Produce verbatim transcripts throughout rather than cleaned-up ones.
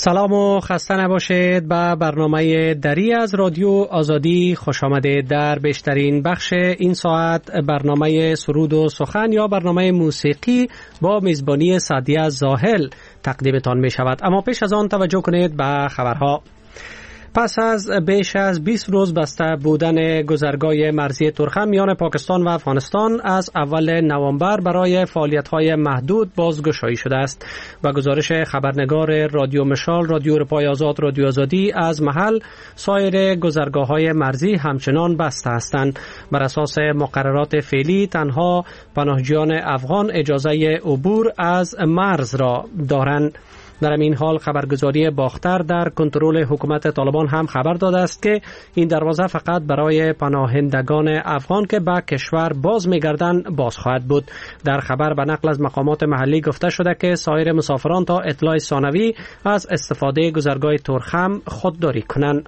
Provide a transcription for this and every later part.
سلام و خسته نباشید. به برنامه دری از رادیو آزادی خوش آمدید. در بیشترین بخش این ساعت برنامه سرود و سخن یا برنامه موسیقی با میزبانی سعدیه زاهل تقدیمتان می شود. اما پیش از آن توجه کنید به خبرها. پس از بیش از بیست روز بسته بودن گذرگاه مرزی ترخم میان پاکستان و افغانستان از اول نوامبر برای فعالیت‌های محدود بازگشایی شده است. و گزارش خبرنگار رادیو مشال، رادیو اروپای آزاد، رادیو آزادی از محل سایر گذرگاه‌های مرزی همچنان بسته هستند. بر اساس مقررات فعلی تنها پناهجویان افغان اجازه عبور از مرز را دارند. در این حال خبرگزاری باختر در کنترل حکومت طالبان هم خبر داده است که این دروازه فقط برای پناهندگان افغان که به کشور باز می‌گردند باز خواهد بود. در خبر به نقل از مقامات محلی گفته شده که سایر مسافران تا اطلاع ثانوی از استفاده گذرگاه ترخم خودداری کنند.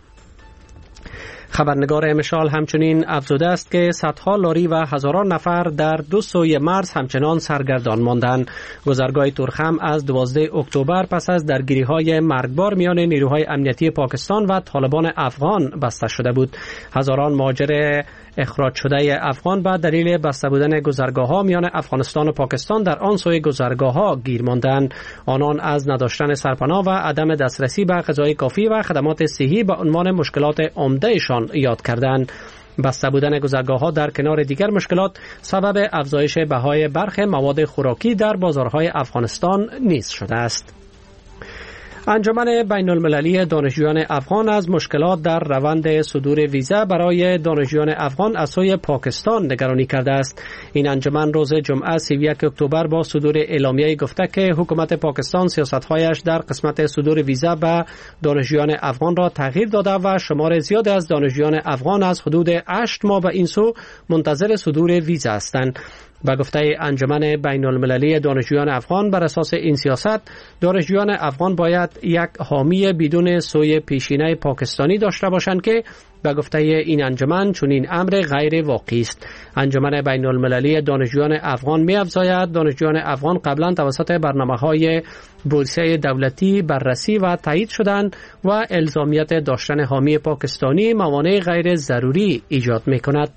خبرنگار مشال همچنین افزوده است که صدها لاری و هزاران نفر در دو سوی مرز همچنان سرگردان ماندند. گذرگاه ترخم از دوازده اکتبر پس از درگیری‌های مرگبار میان نیروهای امنیتی پاکستان و طالبان افغان بسته شده بود. هزاران مهاجر اخراج شده افغان به دلیل بسته بودن گذرگاه‌ها میان افغانستان و پاکستان در آن سوی گذرگاه‌ها گیر ماندند. آنان از نداشتن سرپناه و عدم دسترسی به غذای کافی و خدمات صحی به عنوان مشکلات عمده‌شان یاد کردند. بسته بودن گذرگاه‌ها در کنار دیگر مشکلات سبب افزایش بهای برخی مواد خوراکی در بازارهای افغانستان نیز شده است. انجمن بین المللی دانشجویان افغان از مشکلات در روند صدور ویزا برای دانشجویان افغان از سوی پاکستان نگرانی کرده است. این انجمن روز جمعه سی و یک اکتبر با صدور اعلامیه گفته که حکومت پاکستان سیاست‌هایش در قسمت صدور ویزا به دانشجویان افغان را تغییر داده و شمار زیادی از دانشجویان افغان از حدود هشت ماه به این سو منتظر صدور ویزا هستند. با گفته انجمن بین المللی دانشجویان افغان بر اساس این سیاست دانشجویان افغان باید یک حامی بدون سوی پیشینه پاکستانی داشته باشند که با گفته این انجمن چنین امر غیر واقعی است. انجمن بین المللی دانشجویان افغان می افزاید دانشجویان افغان قبلا توسط برنامه‌های بورسیه دولتی بررسی و تایید شدند و الزامیت داشتن حامی پاکستانی موانع غیر ضروری ایجاد می کند.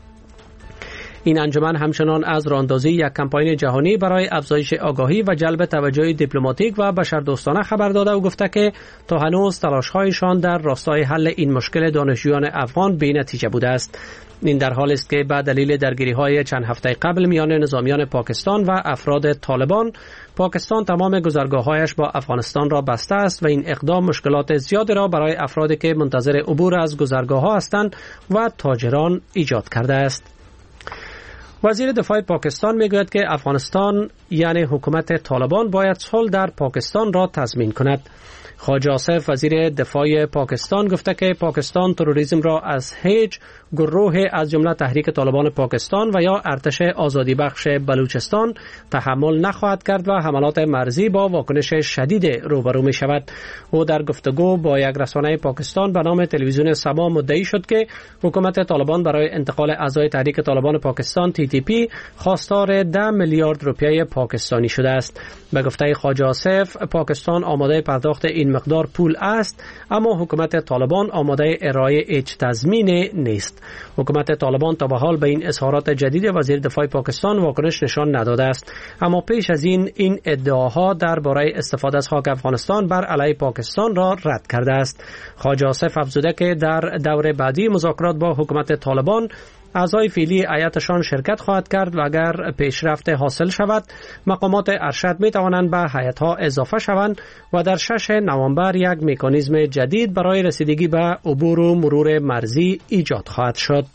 این انجمن همچنان از راهاندازی یک کمپاین جهانی برای افزایش آگاهی و جلب توجه دیپلماتیک و بشردوستانه خبر داده و گفته که تا هنوز تلاش‌هایشان در راستای حل این مشکل دانشجویان افغان بی‌نتیجه بوده است. این در حالی است که به دلیل درگیری‌های چند هفته قبل میان نظامیان پاکستان و افراد طالبان پاکستان تمام گذرگاه‌هایش با افغانستان را بسته است و این اقدام مشکلات زیادی را برای افرادی که منتظر عبور از گذرگاه‌ها هستند و تاجران ایجاد کرده است. وزیر دفاع پاکستان میگوید که افغانستان یعنی حکومت طالبان باید صلح در پاکستان را تضمین کند. خواجه آصف وزیر دفاع پاکستان گفته که پاکستان تروریسم را از هیچ گروه از جمله تحریک طالبان پاکستان و یا ارتش آزادی بخش بلوچستان تحمل نخواهد کرد و حملات مرزی با واکنش شدید روبرو می شود. او در گفتگو با یک رسانه پاکستان به نام تلویزیون سما مدعی شد که حکومت طالبان برای انتقال اعضای تحریک طالبان پاکستان تی تی پی خواستار ده میلیارد روپیه پاکستانی شده است. به گفته خواجه آصف پاکستان آماده پرداخت این مقدار پول است، اما حکومت طالبان آماده ارائه هیچ تضمین نیست. حکومت طالبان تا به حال به این اظهارات جدید وزیر دفاع پاکستان واکنش نشان نداده است، اما پیش از این این ادعاها درباره استفاده از خاک افغانستان بر علیه پاکستان را رد کرده است. خواجه آصف افزوده که در دور بعدی مذاکرات با حکومت طالبان اعضای فعلی هیئتشان شرکت خواهد کرد و اگر پیشرفت حاصل شود مقامات ارشد می توانند به هیئت‌ها اضافه شوند و در ششم نوامبر یک مکانیزم جدید برای رسیدگی به عبور و مرور مرزی ایجاد خواهد شد.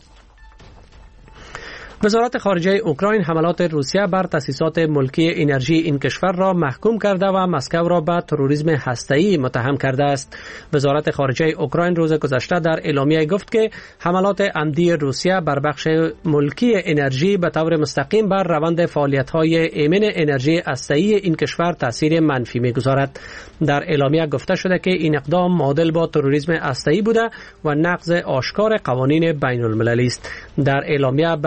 وزارت خارجه اوکراین حملات روسیه بر تأسیسات ملکی انرژی این کشور را محکوم کرده و مسکو را به تروریسم هسته‌ای متهم کرده است. وزارت خارجه اوکراین روز گذشته در اعلامیه گفت که حملات عمدی روسیه بر بخش ملکی انرژی به طور مستقیم بر روند فعالیت‌های ایمن انرژی هسته‌ای این کشور تأثیر منفی می‌گذارد. در اعلامیه گفته شده که این اقدام معادل با تروریسم هسته‌ای بوده و نقض آشکار قوانین بین‌المللی است. در اعلامیه به بیان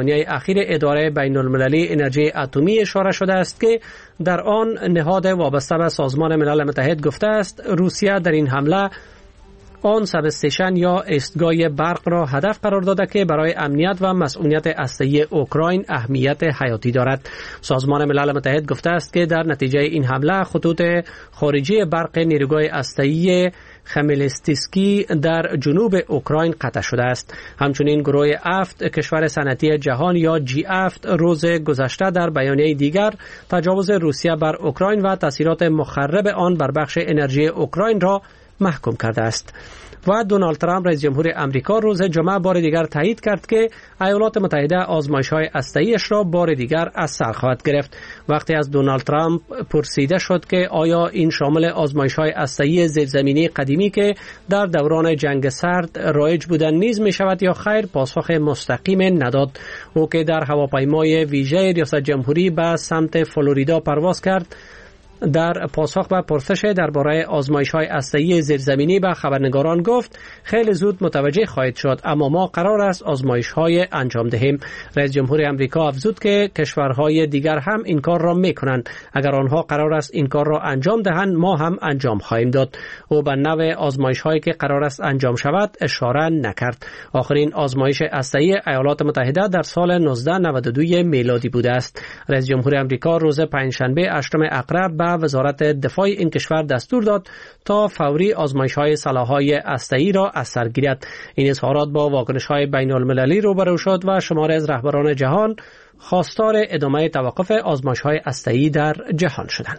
بیانیه اخیر اداره بین المللی انرژی اتمی اشاره شده است که در آن نهاد وابسته به سازمان ملل متحد گفته است روسیه در این حمله آن سب استیشن یا ایستگاه برق را هدف قرار داده که برای امنیت و مسئولیت هسته‌ای اوکراین اهمیت حیاتی دارد. سازمان ملل متحد گفته است که در نتیجه این حمله خطوط خارجی برق نیروگاه هسته‌ای خمیلستیسکی در جنوب اوکراین قطع شده است. همچنین گروه افت کشور صنعتی جهان یا جی افت روز گذشته در بیانیه دیگر تجاوز روسیه بر اوکراین و تاثیرات مخرب آن بر بخش انرژی اوکراین را محکوم کرده است. و دونالد ترامپ رئیس جمهور امریکا روز جمعه بار دیگر تایید کرد که ایالات متحده آزمایش‌های هسته‌ایش را بار دیگر از سر خواهد گرفت. وقتی از دونالد ترامپ پرسیده شد که آیا این شامل آزمایش‌های هسته‌ای زیرزمینی قدیمی که در دوران جنگ سرد رایج بودند نیز می‌شود یا خیر، پاسخ مستقیم نداد. او که در هواپیمای ویژه ریاست جمهوری به سمت فلوریدا پرواز کرد، در پاسخ به پرسش درباره آزمایش‌های هسته‌ای زیرزمینی به خبرنگاران گفت خیلی زود متوجه خواهید شد، اما ما قرار است آزمایش‌های انجام دهیم. رئیس جمهور امریکا افزود که کشورهای دیگر هم این کار را می‌کنند. اگر آنها قرار است این کار را انجام دهند، ما هم انجام خواهیم داد. او به نوع آزمایش‌هایی که قرار است انجام شود اشاره نکرد. آخرین آزمایش هسته‌ای ایالات متحده در سال نوزده نود و دو میلادی بوده است. رئیس جمهور امریکا روز پنجشنبه هشتم اکتبر به وزارت دفاع این کشور دستور داد تا فوری آزمایش‌های سلاح‌های هسته‌ای را از سر گیرد. این اظهارات با واکنش‌های بین‌المللی روبرو شد و شماری از رهبران جهان خواستار ادامه توقف آزمایش‌های هسته‌ای در جهان شدند.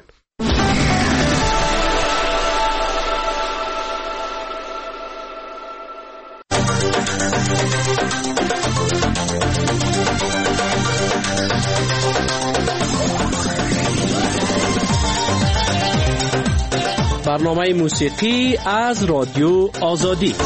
برنامه موسیقی از رادیو آزادی.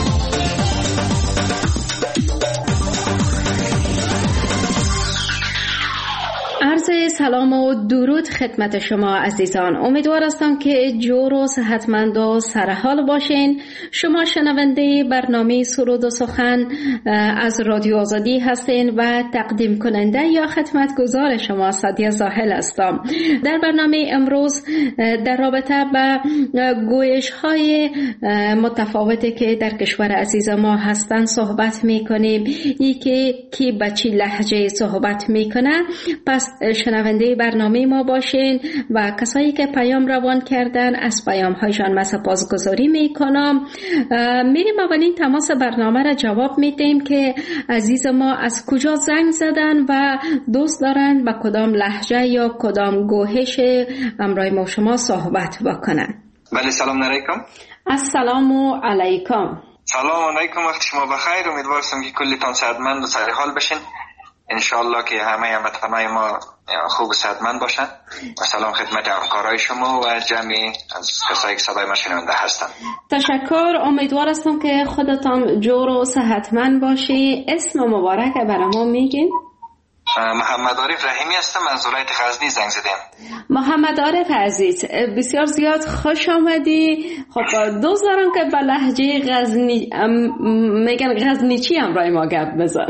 عرض سلام و درود خدمت شما عزیزان. امیدوار هستم که جور و صحتمند و سرحال باشین. شما شنونده برنامه سرود و سخن از رادیو آزادی هستین و تقدیم کننده یا خدمتگزار شما سادیه زاهل هستم. در برنامه امروز در رابطه با گویش های متفاوتی که در کشور عزیز ما هستن صحبت میکنیم. ای که کی به چی لهجه صحبت میکنه، پس شنونده برنامه ما باشین و کسایی که پیام روان کردن از پیام هایشان من سپاسگزاری میکنم. میریم اولین تماس برنامه را جواب میدیم که عزیز ما از کجا زنگ زدن و دوست دارن با کدام لهجه یا کدام گوهش همراه ما شما صحبت بکنن. بله، سلام علیکم. السلام علیکم. سلام علیکم، وقت شما بخیر. امیدوارم که کلیتان صحتمند و سرحال بشین. انشالله که همه هموطنای ما خوب و صحتمند باشن. و سلام خدمت همکارای شما و جمعی از کسایی که صدای ما شنونده هستن. تشکر. امیدوار هستم که خودتان جور و صحتمند باشی. اسم مبارک برای ما میگین؟ محمد عارف رحیمی هستم، از ولایت غزنی زنگ زدم. محمد عارف عزیز، بسیار زیاد خوش آمدی. خب دوست دارم که به لهجه غزنی میگن غزنیچی همراه ما گپ بزن.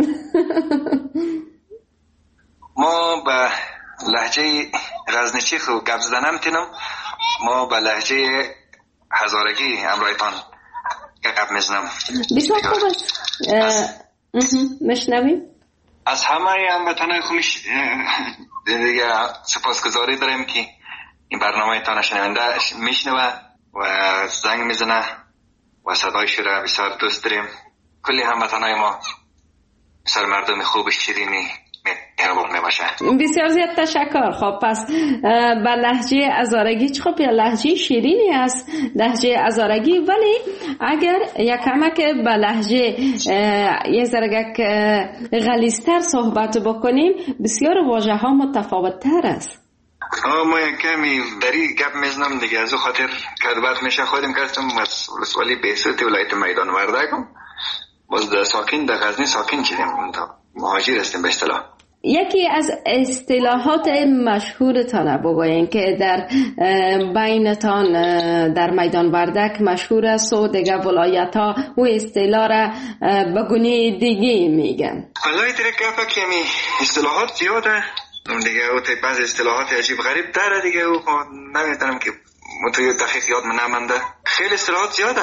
ما به لهجه غزنیچی خو گپ زدنم تینم. ما به لهجه هزارگی همراهتان گپ میزنم. بسیار خوب است. مشنویم. از همه هموطنان خوبش دیگه سپاسگزاری داریم که این برنامه تان شنونده میشنوه و زنگ میزنه و صدایش را بسیار دوست داریم. کلی هموطنای ما بسیار مردم خوب شیرینی مهربان میباشه. بسیار زیاد تشکر. خب پس به لهجه هزارگی خب یا لهجه شیرینی است لهجه هزارگی، ولی اگر یک کمک به لهجه یه ذره غلیظ‌تر صحبت بکنیم بسیار واژه ها متفاوت تر است. ما یک کمی دری گپ میزنم دیگه، از خاطر کدبت میشه خودم کردم از ولسوالی بهسوت ولایت میدان وردگم. باز در ساکن در غزنی ساکن شدیم، مهاجر هستیم به اصطلاح. یکی از اصطلاحات مشهورتان بگوین که در بینتان در میدان وردک مشهور است و دیگه ولایت ها و اصطلاح را به گونه دیگه میگن. والله دیگه که می اصطلاحات زیاده دیگه، او تی بعض اصطلاحات عجیب غریب داره دیگه، او نمیدونم که متوی دقیق یاد من نمانده. خیلی اصطلاحات زیاده،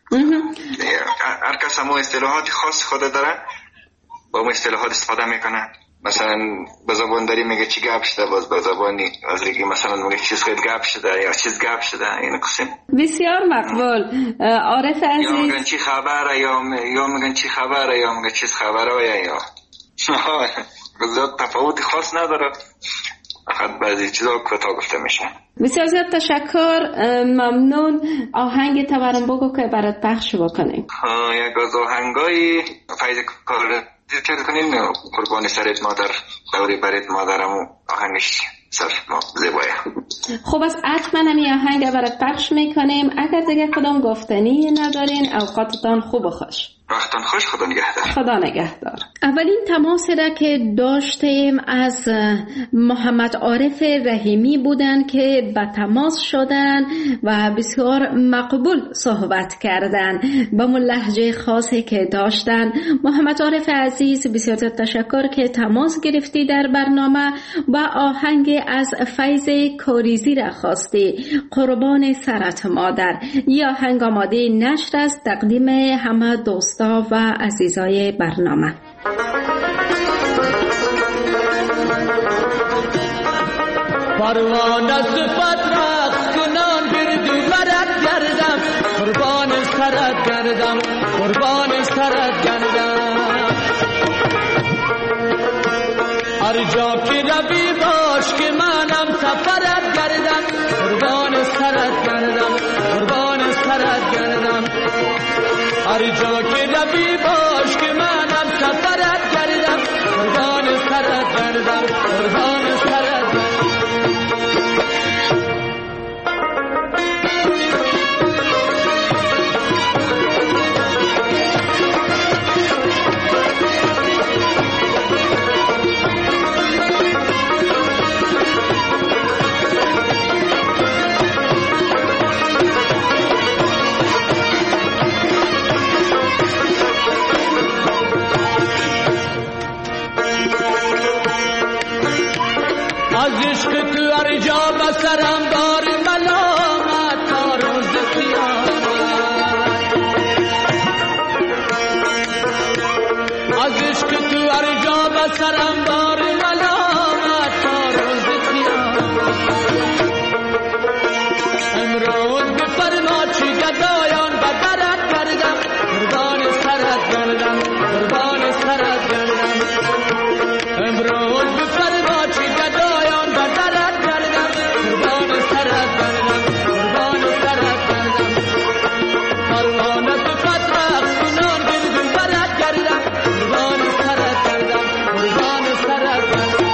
هر کس هم اصطلاحات خاص خود داره، با اون اصطلاحات استفاده میکنه. مثلا به زبان داری میگه چی گپ شده، باز به زبانی از دیگه مثلا میگه چیز خیلی گپ شده یا چیز گپ شده. این قسم بسیار مقبول. عارف عزیز یا میگن چی خبره یا یا میگن چی خبره یا میگن چیز خبره یا یا زیاد تفاوت خاص نداره، فقط بعضی چیزا کوتاه گفته میشه. بسیار زیاد تشکر، ممنون. آهنگ تورم بگو که برات پخش بکنیم. یک از آهنگای فیض کار ذکر کنین، قربان سرت مادر دوری برات مادرمو، آهنگش صرف زیبایه. خب از حتما همی آهنگ برات پخش میکنیم. اگر دیگه کدام گفتنی ندارین، اوقاتتان خوب و خوش. وقتان خوش، خدا نگهدار. خدا نگهدار. اولین تماس را که داشتیم از محمد عارف رحیمی بودن که به تماس شدن و بسیار مقبول صحبت کردن با مون لهجه خاصی که داشتن. محمد عارف عزیز بسیار تشکر که تماس گرفتی در برنامه و آهنگ از فیض کاریزی را خواستی، قربان سرت مادر. یا آهنگ آماده نشر است، تقدیم همه دوستا و عزیزای برنامه. پروانه صفت رقص کنان گردو برد گردم، قربان سرت گردم، قربان سرت گردم. هر جا که روی باش که منم سفرت گردم، قربان سرت گردم، قربان سرت گردم. هر جا که روی باش که منم سفرت گردم، قربان سرت گردم، قربان سرت گردم. سرم دار ملامت تا روز قیامت، از عشق تو هر جا به سرم دار ملامت تا روز قیامت. امروز بفرما چی گدایان به درت گردم، قربان سرت گردم، قربان سرت گردم. امروز بفرما چی گدایان به درت گردم، قربان سرت گردم، قربان سرت گردم. پروانه صفت رقص کنان گردو برت گردم، قربان سرت گردم، قربان سرت گردم.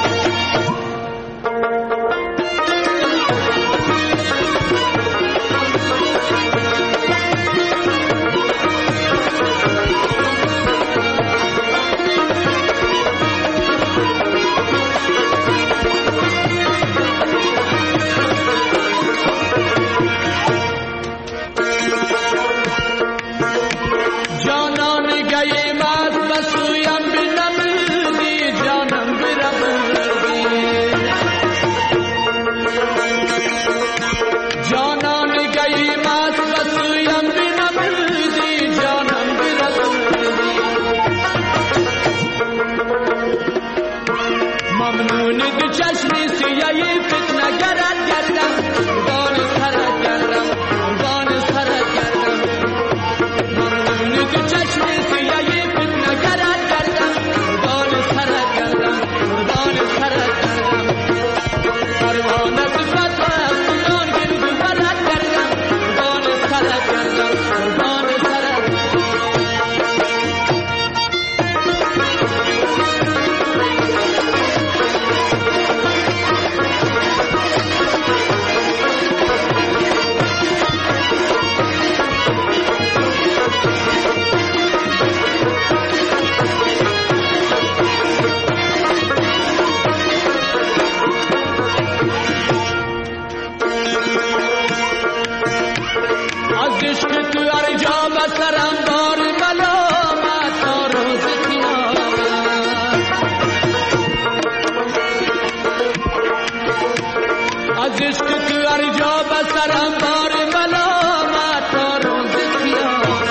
سرم بار ملامت تا روز قیامت.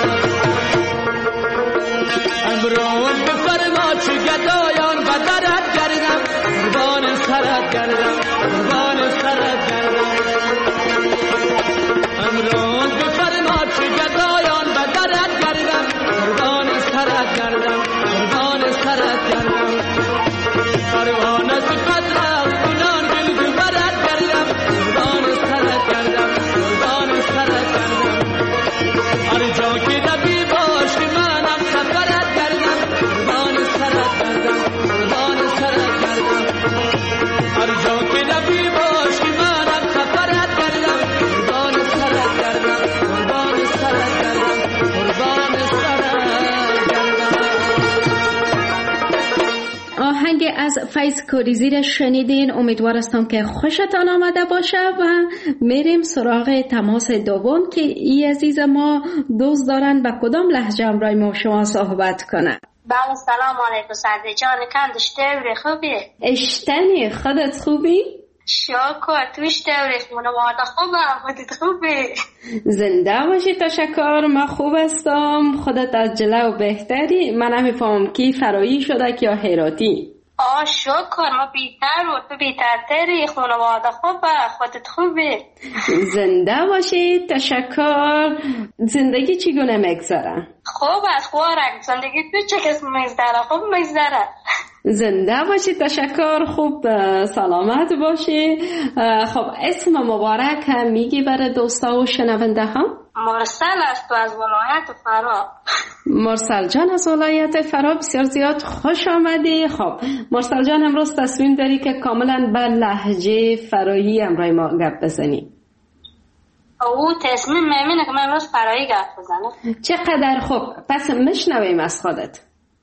امروز بفرما چه گدایان به درت گردم، قربان سرت گردم، قربان سرت گردم. امروز بفرما چه گدایان به درت گردم، قربان سرت گردم، قربان سرت گردم. پروانه صفت از کنان دل ببرد گردم، قربان سرت گردم، قربان سرت گردم. هر جا که نبی باش که منم سفرت گردم، قربان سرت گردم، قربان سرت گردم. هر جا که نبی باش که منم سفرت گردم، قربان سرت گردم، قربان سرت گردم، قربان سرت گردم. آهنگ از فیض کوریزی را شنیدین. امیدوارستم که خوشتان آمده باشه و میریم سراغ تماس دوم که ای عزیز ما دوست دارن به کدام لهجه امرای ما شما صحبت کنه. بله سلام علیکم سعدی جان، کندش دوری خوبی؟ اشتنی خودت خوبی؟ شکر توش دوری خانواده خوبه، خودت خوبی؟ زنده باشی، تشکر. من خوب هستم، خودت از جلو بهتری. من نمیفهمم کی فرایی شده که یا هراتی. آه شکر، ما بیتر و تو بیترتری، خانواده خوبه، خودت خوبی؟ زنده باشی، تشکر. زندگی چگونه میگذره؟ خوب است خوارک، زندگی تو چه کس میگذره؟ خوب میگذره. زنده باشی، تشکر. خوب سلامت باشی. خب اسم مبارک هم میگی برای دوستا و شنونده ها؟ مرسل است و از ولایت فرا. مرسل جان از ولایت فرا، بسیار زیاد خوش آمدی. خب مرسل جان امروز تصمیم داری که کاملا به لهجه فرایی امرای ما گپ بزنی؟ او تصمیم میمینه که من امروز فرایی گپ بزنم. چقدر خوب، پس مشنویم از خودت.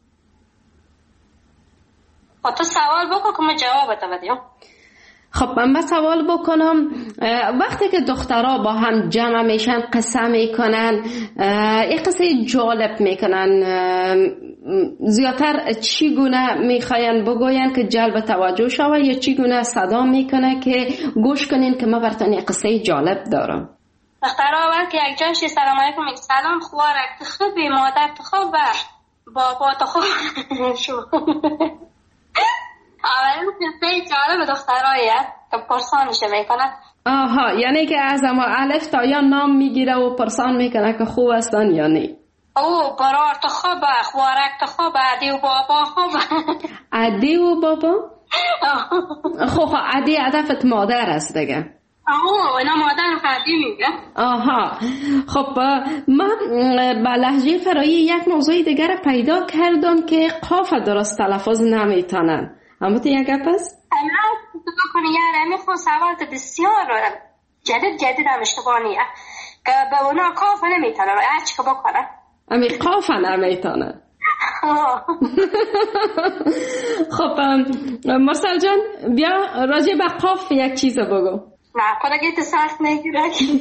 خب تو سوال بکن که من جواب تو بدیم. خب من سوال بکنم، وقتی که دخترها با هم جمع میشن قصه میکنن، یک قصه جالب میکنن، زیادتر چی گونه میخواین بگوین که جلب توجه شوه یا چی گونه صدا میکنه که گوش کنین که ما براتون یک قصه جالب دارم؟ دخترها وقتی یک جاشی سلام علیکم میگه سلام خوارک تو خوبی، مادر تو خوبه، بابا تو خوب شو. اولین قصه جالب دختراییه که پرسانش میکنه. آها، یعنی که از اما الف تا یا نام میگیره و پرسان میکنه که خوب هستن یا نه. او برار تو خوبه، خوارک تو خوبه، عدی و بابا خوبه. عدی و بابا؟ خب خب عدی هدفت مادر است دیگه. اوه اینا مادر عدی میگه. آها خب من به لهجه فرایی یک موضوع دیگر پیدا کردم که قاف درست تلفظ نمیتونن. اما تو یک گپ است؟ امروز تو بکنی یاره میخوام سوالت بسیار جدید جدید هم اشتباهیه که به اونا قاف نمیتونن و هرچی که بکنن امی قاف نمیتونن. خب مرسل جان بیا راجع به قاف یک چیز بگو. نه کنگیت سخت نگیره.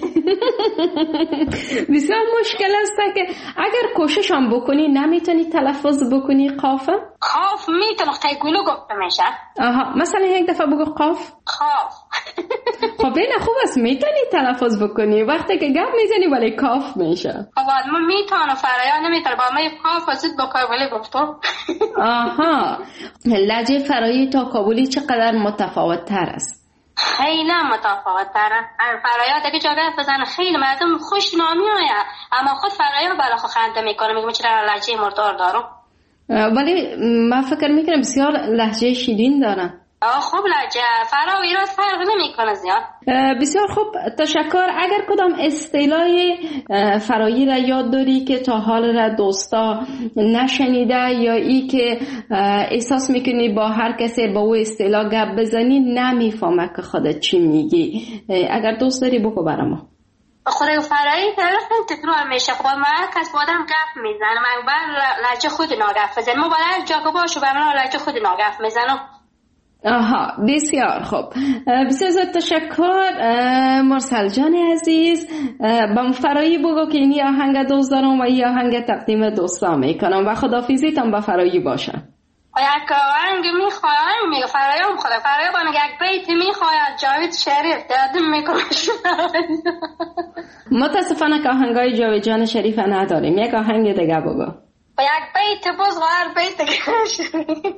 بسیار مشکل است که اگر کوشش هم بکنی نمیتونی تلفظ بکنی قاف؟ قاف میتونه خیلی گلو گفته میشه. آها مثلا یک دفعه بگو قاف. قاف. خب این خوب است میتونی تلفظ بکنی وقتی که گپ میزنی ولی کاف میشه. خب من میتونم فرایان نمیتونه با من قاف واسط با کابلی گفتم. آها لهجه فرایی تا کابلی چقدر متفاوت تر است؟ خیلی متفاوت تره. فرایات اگه جا گفت بزنه خیلی مردم خوش نامی آید اما خود فرایات برای خود خنده میکنه میگه چرا لهجه مردار دارم. ولی من فکر میکنم بسیار لهجه شیرین دارن. آه خوب لهجه فرا و ایراد فرق نمیکنه زیاد. بسیار خوب تشکر. اگر کدام اصطلاح فرایی را یاد داری که تا حال را دوستا نشنیده یا ای که احساس میکنی با هر کسی با او اصطلاح گپ بزنی نمیفهمه که خودت چی میگی، اگر دوست داری بگو برای ما. خود فرایی طرف تکرار میشه. خب ما کس بادم گپ میزنه من بر لهجه خود ناگف بزنم ما باید جا که باشو به من لهجه خود ناگف میزنم. آها بسیار خوب. بسیار زیاد تشکر مرسل جان عزیز. با فرایی بگو که اینی آهنگ دوست دارم و این آهنگ تقدیم دوستا میکنم و خدافیزیتم با فرایی باشه. یک آهنگ میخوایم میگم میگه فرایم خدا فرایم با میگه یک بیت میخواید جاوید شریف دادم میکنه. متاسفانه که آهنگای جاوید جان شریف نداریم، یک آهنگ دیگه بگو. با یک بیت باز غیر بیت دیگه.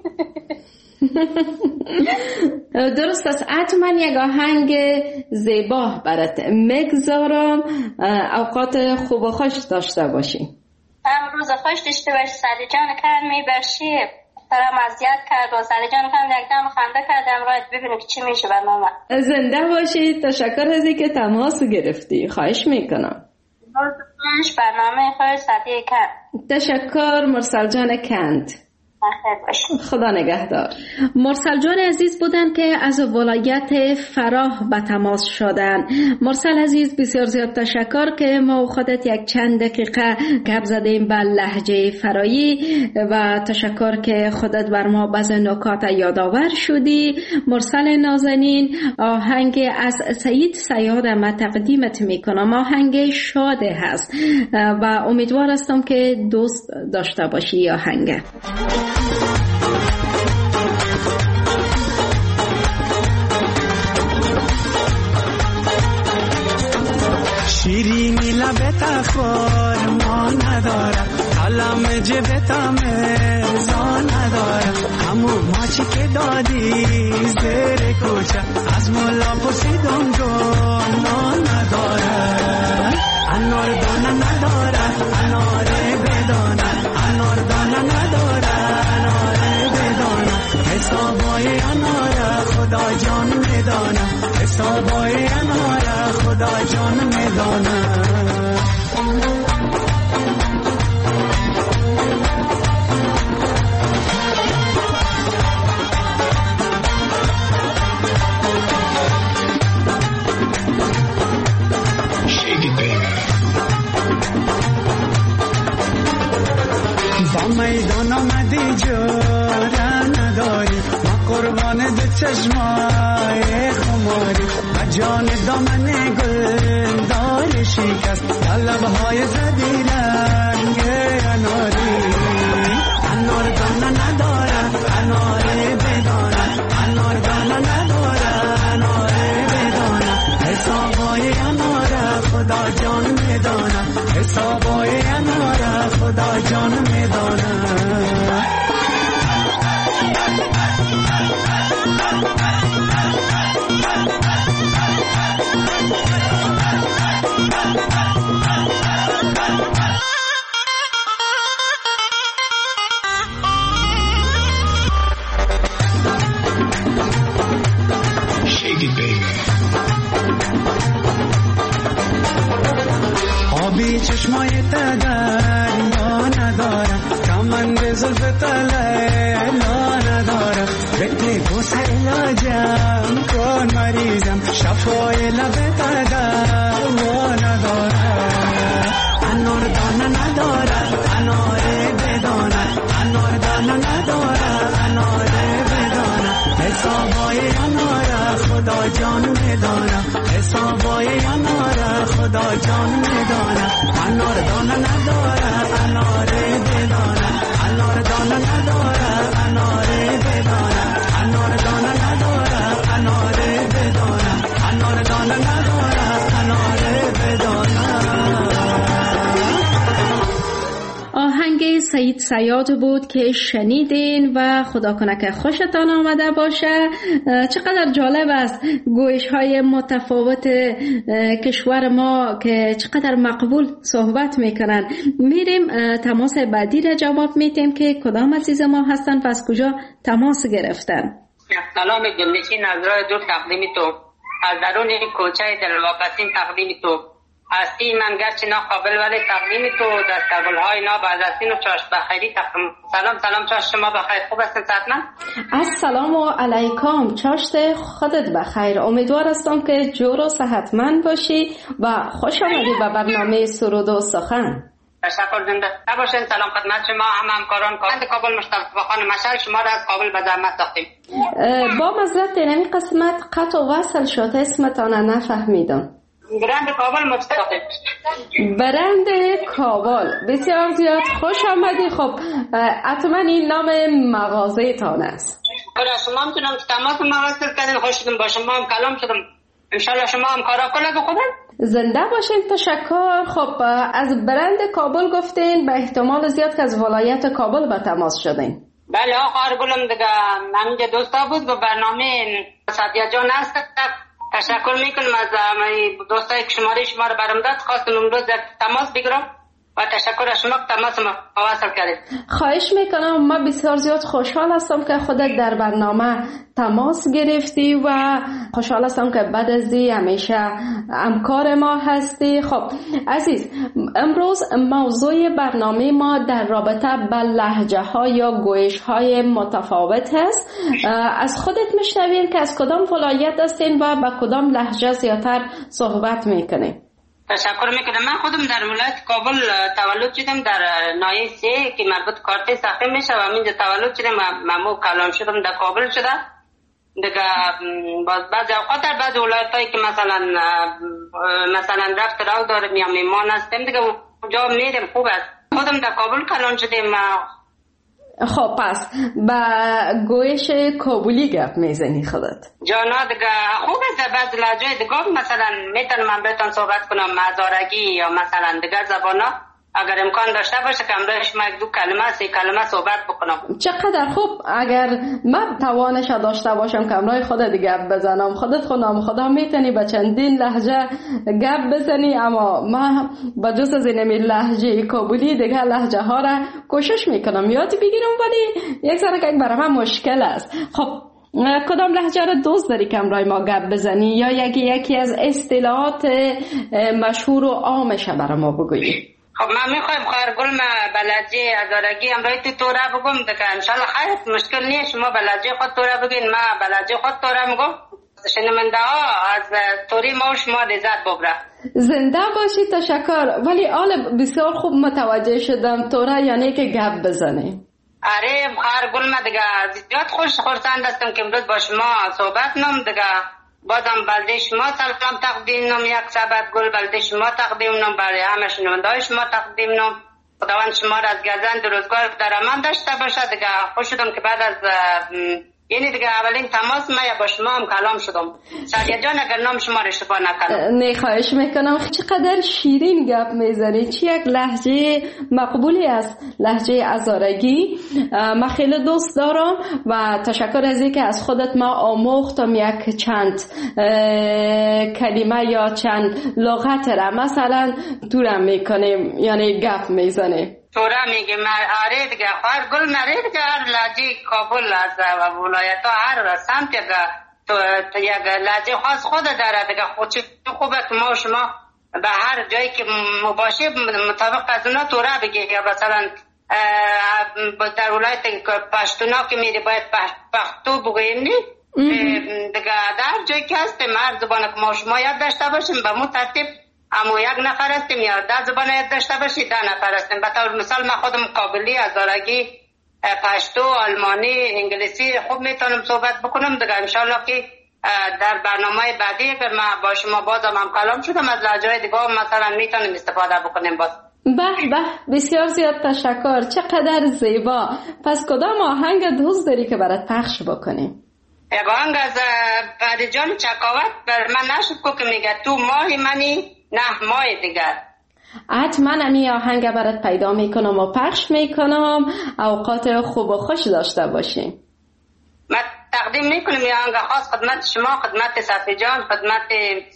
درست است. حتما یک آهنگ زیبا برات میگذارم، اوقات خوب و خوش داشته باشی. امروز خوش داشته باشی. سالی جان کرمی برشی ترم اذیت کرد و سالی جان کرد یک دم خنده کردم رایت ببینم که چی میشه برنامه. زنده باشی. تشکر از اینکه تماس گرفتی. خواهش میکنم. برنامه خوش سالی کند. تشکر مرسل جان کند. خدا نگهدار. مرسل جان عزیز بودن که از ولایت فراه به تماس شدن. مرسل عزیز بسیار زیاد تشکر که ما خودت یک چند دقیقه گپ زدیم به لهجه فرایی و تشکر که خودت بر ما بعض نکات یادآور شدی. مرسل نازنین، آهنگ از سعید صیاد ما تقدیمت میکنم. آهنگ شاده هست و امیدوار هستم که دوست داشته باشی آهنگ. شیرینی لبت اخبار ما ندارم، علم جبت امزا ندارم، همون ماچی که دادی زیر کوچه از مولا پسیدم گنا ندارم. انار دانه نداره انار بدانه، انار دانه نداره انار بدانه، حسابای انار خدا جان میدانه، حسابای انار خدا جان میدانه. میدان آمدی جوره نداری، ما قربان دو چشمای خماری و جان دامن گل دار شکست و لبهای زدی رنگ اناری. انار دانه نداره انار بدانه، انار دانه نداره انار بدانه، حسابای انار خدا جان میدانه، حسابای انار خدا جان میدانه. آبی چشمای تدریا ندارم، کمند زلف لیلا ندارم، بده بوسه علاجم کن مریضم، شفای لب تدریا ندارم. انار دانه نداره انار بدانه، انار دانه نداره انار بدانه، حسابای انار خدا جان میدانه، حسابای انار خدا جان میدانه. انار دانه نداره انار بدانه، انار دانه نداره انار بدانه، انار دانه نداره انار بدانه، انار دانه نداره انار بدانه. آهنگ سعید صیاد بود که شنیدین و خدا کنه که خوشتان آمده باشه. چقدر جالب است گویش های متفاوت کشور ما که چقدر مقبول صحبت میکنن. میریم تماس بعدی را جواب میدیم که کدام عزیز ما هستن و از کجا تماس گرفتن. سلام جملشین از راه دور تقدیمی تو، از درون کوچه دلواپسین تقدیمی تو هستی. من گرچه ناقابل ولی تقدیم تو در قبولهای نابعدستین و چاش بخیری تقدیم. سلام سلام چاش شما بخیر، خوب هستن صحتمند؟ السلام علیکم چاشت خودت بخیر. امیدوار هستم که جور و صحتمند باشی و خوش آمدی به برنامه سرود و سخن. تشکر زنده باشین. سلام خدمت شما هم همکاران کارند کابل مصطفی خان مشهد، شما را از کابل به زحمت ساختیم. با معذرت در این قسمت قطع و وصل شد، اسمتان نفهمیدم. برند کابل متفقیم. برند کابل بسیار زیاد خوش آمدی. خب حتما این نام مغازه تان است. برای شما میتونم تماس مغازه کردن، خوش شدم با شما هم کلام شدم. انشالله شما هم کارا کنید خوبه. زنده باشین. تشکر. خب از برند کابل گفتین، به احتمال زیاد که از ولایت کابل به تماس شدین. بله آقا گلم دیگه همینجا دوستا بود با برنامه سعدیه جان هست. تشکر میکنم از دوستایی که شماره شما رو برام داد. خواستم امروز در تماس بگیرم و تشکر از شما که تماس ما مواصل کردید. خواهش میکنم. ما بسیار زیاد خوشحال هستم که خودت در برنامه تماس گرفتی و خوشحال هستم که بعد از دی همیشه همکار ما هستی. خب عزیز، امروز موضوع برنامه ما در رابطه با لهجه ها یا گویش های متفاوت هست. از خودت میشنویم که از کدام ولایت هستین و با کدام لهجه زیادتر صحبت میکنین؟ تشکر میکنم. من خودم در ولایت کابل تولد شدم، در ناحیه سه که مربوط کارت ساخته میشه و همینجا تولد شدم. ممو کلان شدم در کابل شده. دیگه بعضی اوقات در بعضی ولایتایی که مثلا مثلا رفت رو دارم یا میمان هستم دیگه اونجا میرم. خوب است. خودم در کابل کلان شدم. خب پس با گویش کابلی گپ میزنی خودت؟ جانا دیگه خوب است. بعض لهجه دیگه مثلا میتونم من بهتون صحبت کنم هزارگی یا مثلا دیگر زبانا اگر امکان داشته باشه که امروز شما یک دو کلمه سه کلمه صحبت بکنم. چقدر خوب. اگر من توانش داشته باشم که امروز خودت گپ بزنم، خودت خودم خدا میتونی به چندین لهجه گپ بزنی، اما ما با جز از این لهجه کابلی دیگه لهجه ها را کوشش میکنم یاد بگیرم، ولی یک ذره که برای من مشکل است. خب کدام لهجه را دوست داری که امروز ما گپ بزنی یا یکی یکی از اصطلاحات مشهور و عامش برای ما بگویی؟ خب من میخوایم خواهر گل ما بلجه ازارگی امروی تو توره بگم دیگه انشالله خیلی مشکل نیست. شما بلجه خود توره بگین، ما بلجه خود توره میگم. شنونده ها از توری ما و شما لذت ببره. زنده باشی. تشکر. ولی آل بسیار خوب متوجه شدم توره یعنی که گپ بزنی. آره خواهر گل ما دیگه زیاد خوش خورسند هستم که امروز با شما صحبت نم. دیگه بازم بلده شما سلام تقدیم نم، یک سبت گل بلده شما تقدیم نم، برای همه شنونده های شما تقدیم نم. خداوند شما را از گزند روزگار در امان داشته باشه. دیگه خوش شدم که بعد از یعنی دیگه اولین تماس ما با شما هم کلام شدم. سعدیه جان اگر نام شما را اشتباه نکنم. نه خواهش میکنم. چقدر شیرین گپ میزنی. چی یک لهجه مقبولی است لهجه ازارگی. من خیلی دوست دارم و تشکر از اینکه از خودت ما آموختم یک چند کلمه یا چند لغت را مثلا تورم میکنیم یعنی گپ میزنی. تورا میگه آره دیگه خواهر گل نره دیگه هر لهجه کابل از ولایت ها هر سمت یک لهجه خاص خود داره دیگه. خود خوبه که ما شما به هر جایی که مباشه مطابق از اونا تورا بگه. یا مثلا در ولایت پشتونا که میری باید پختو بگویم نی دیگه. در جایی که هستیم هر زبان که ما شما یاد داشته باشیم به مو ترتیب اما یک نفر هستیم یا در زبان یاد داشته باشید ده نفر هستیم. به طور مثال من خودم کابلی، هزارگی، پشتو، آلمانی، انگلیسی خوب میتونم صحبت بکنم دیگه. انشالله که در برنامه بعدی اگر من با شما بازم هم کلام شدم از لهجه‌های دیگه مثلا میتونیم استفاده بکنیم باز. به به بسیار زیاد تشکر. چقدر زیبا. پس کدام آهنگ دوست داری که برات پخش بکنیم؟ یک آهنگ از فریجان چکاوت بر من نشد که میگه تو ماهی منی نه ماه دیگر. حتما امی آهنگ برات پیدا میکنم و پخش میکنم. اوقات خوب و خوش داشته باشیم. من تقدیم میکنم این آهنگ خاص خدمت شما، خدمت صفی جان، خدمت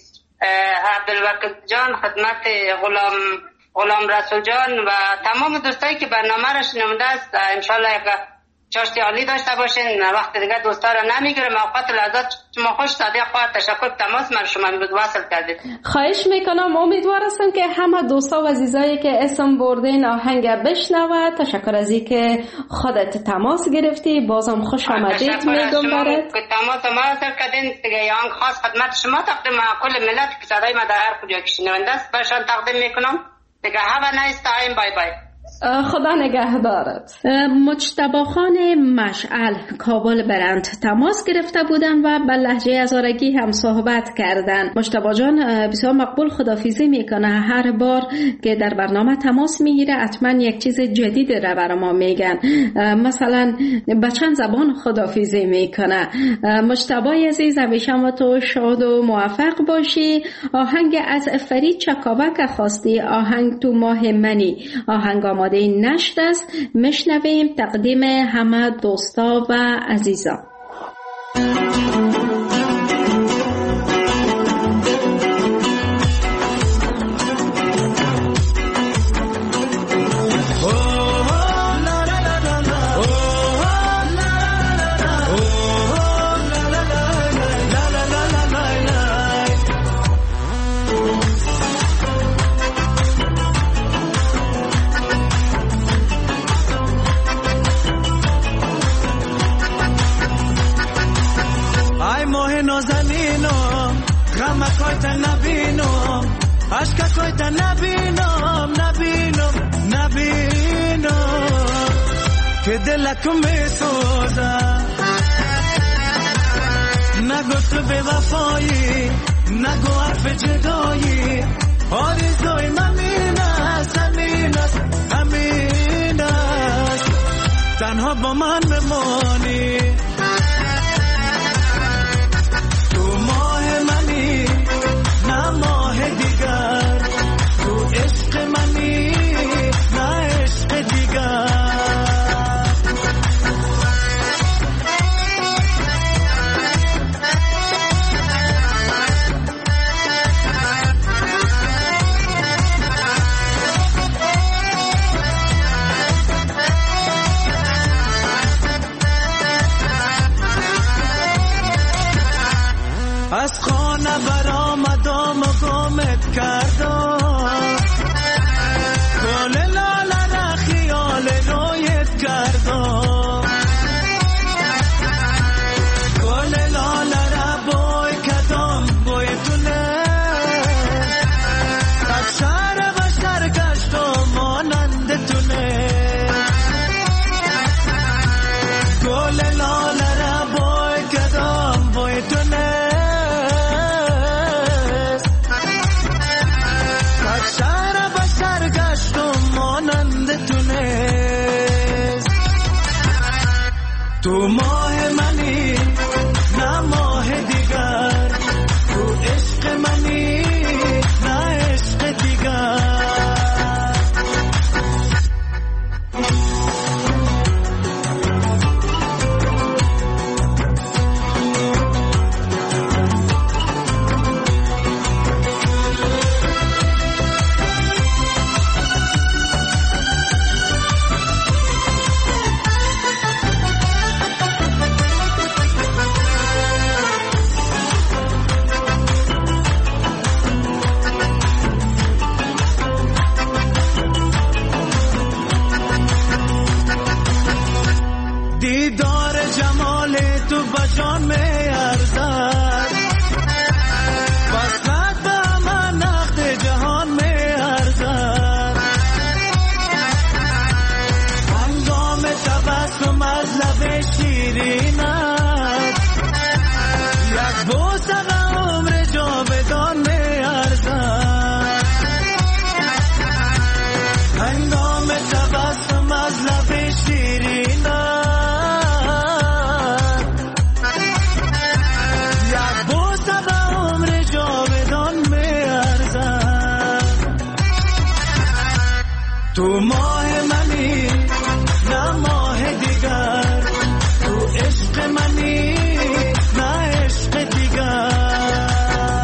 عبدالوکیل جان، خدمت غلام غلام رسول جان و تمام دوستایی که برنامه را شنونده است. انشالله یک چاشتی عالی داشته باشین. وقت دیگه دوستا را نمیگیرم. اوقات لحظات شما خوش. صادق خواهد تشکر تماس من شما امروز واصل کردید. خواهش میکنم. امیدوار هستم که همه دوستا و عزیزایی که اسم بردین آهنگ بشنوه. تشکر از این که خودت تماس گرفتی. بازم خوش آمدید میگم برات. تماس ما واصل کردین دیگه. یه آهنگ خاص خدمت شما تقدیم کل ملت که صدای ما در هر کجا که شنونده است برشان تقدیم میکنم دیگه. have a nice time. bye bye. خدا نگهدارت. مجتبی خان مشعل کابل برند تماس گرفته بودن و به لهجه هزارگی هم صحبت کردن. مجتبی جان بسیار مقبول خدافیزی میکنه، هر بار که در برنامه تماس میگیره حتما یک چیز جدید رو برای ما میگن، مثلا به چند زبان خدافیزی میکنه. مجتبی عزیز همیشه ما تو شاد و موفق باشی. آهنگ از فرید چکاوک خواستی، آهنگ تو ماه منی، آهنگ آماده نشت است، میشنویم. تقدیم همه دوستا و عزیزان. اشکا تا نبینم نبینم نبینم که دلکو میسوزم، نگو تو به وفایی، نگو حرف جدایی، آرزوی من این است، همین است، همین است، تنها با من بمانی، تو ماه منی نه ماه دیگر، تو عشق منی نه عشق دیگر. از خانه برآمدم و گمت کردم، گل لاله را خیال رویت کردم، گل لاله را بوی کردم بوی تونه، از شهر و سرگشتم مانند تونه، گل لاله را بوی کردم بوی تونه، تو ماه منی نه ماه دیگر، تو عشق منی نه عشق دیگر. دیدار جمال تو بجان می ارزد، وصلت به من نقد جهان می ارزد، هنگام تبسم از لب شیرینت، یک بوسه و عمر جاودان می ارزد، هنگام تبسم از لب شیرینت، تو ماه منی نه ماه دیگر، تو عشق منی نه عشق دیگر.